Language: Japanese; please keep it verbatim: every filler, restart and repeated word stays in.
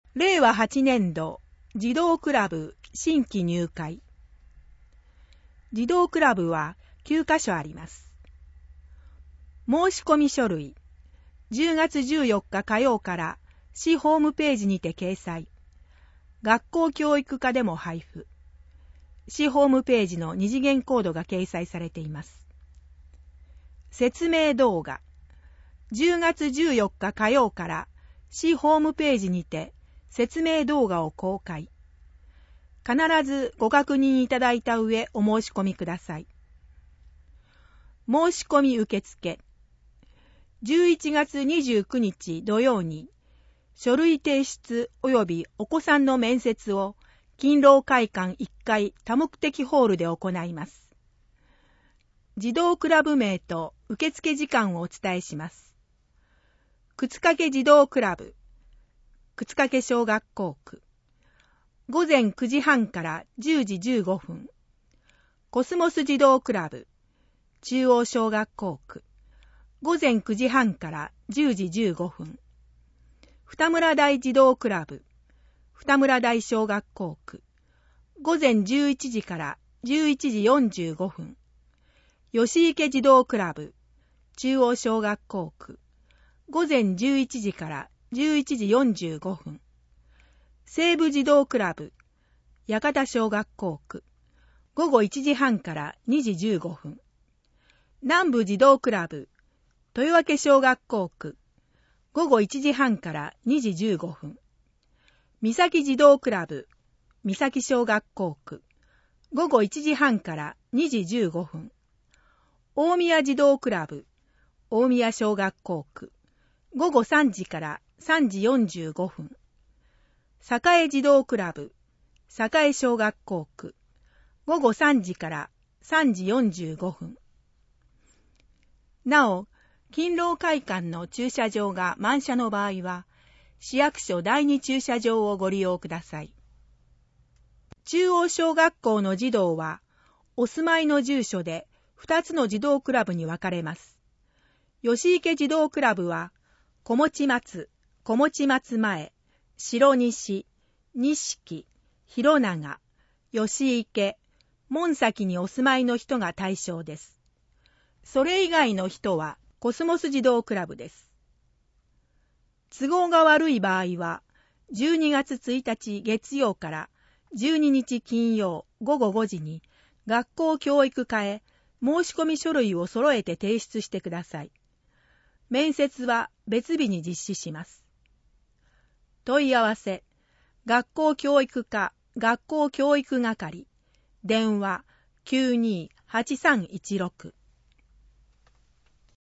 れいわはちねんど児童クラブ新規入会。児童クラブはきゅうかしょあります。申し込み書類、じゅうがつじゅうよっか火曜から市ホームページにて掲載。学校教育課でも配布。市ホームページの二次元コードが掲載されています。説明動画、じゅうがつじゅうよっか火曜から市ホームページにて説明動画を公開。必ずご確認いただいた上お申し込みください。申し込み受付。じゅういちがつにじゅうくにち土曜に書類提出及びお子さんの面接を勤労会館いっかい多目的ホールで行います。児童クラブ名と受付時間をお伝えします。靴掛児童クラブ、靴掛小学校区、ごぜんくじはんからじゅうじじゅうごふん。コスモス児童クラブ、中央小学校区、ごぜんくじはんからじゅうじじゅうごふん。二村台児童クラブ、二村台小学校区、ごぜんじゅういちじからじゅういちじよんじゅうごふん。吉池児童クラブ、中央小学校区、ごぜんじゅういちじからじゅういちじよんじゅうごふん。西部児童クラブ、八幡小学校区、ごごいちじはんからにじじゅうごふん。南部児童クラブ、豊明小学校区、ごごいちじはんからにじじゅうごふん。三崎児童クラブ、三崎小学校区、ごごいちじはんからにじじゅうごふん。大宮児童クラブ、大宮小学校区、ごごさんじからさんじよんじゅうごふん。栄児童クラブ、栄小学校区、ごごさんじからさんじよんじゅうごふん。なお、勤労会館の駐車場が満車の場合は、市役所第二駐車場をご利用ください。中央小学校の児童は、お住まいの住所でふたつの児童クラブに分かれます。吉池児童クラブは、小持松、小持松前、白西、錦、広長、吉池、門崎にお住まいの人が対象です。それ以外の人はコスモス児童クラブです。都合が悪い場合は、じゅうにがつついたち月曜からじゅうににち金曜ごごごじに学校教育課へ申し込み書類を揃えて提出してください。面接は別日に実施します。問い合わせ、学校教育課学校教育係、電話 きゅうにーはちさんいちろく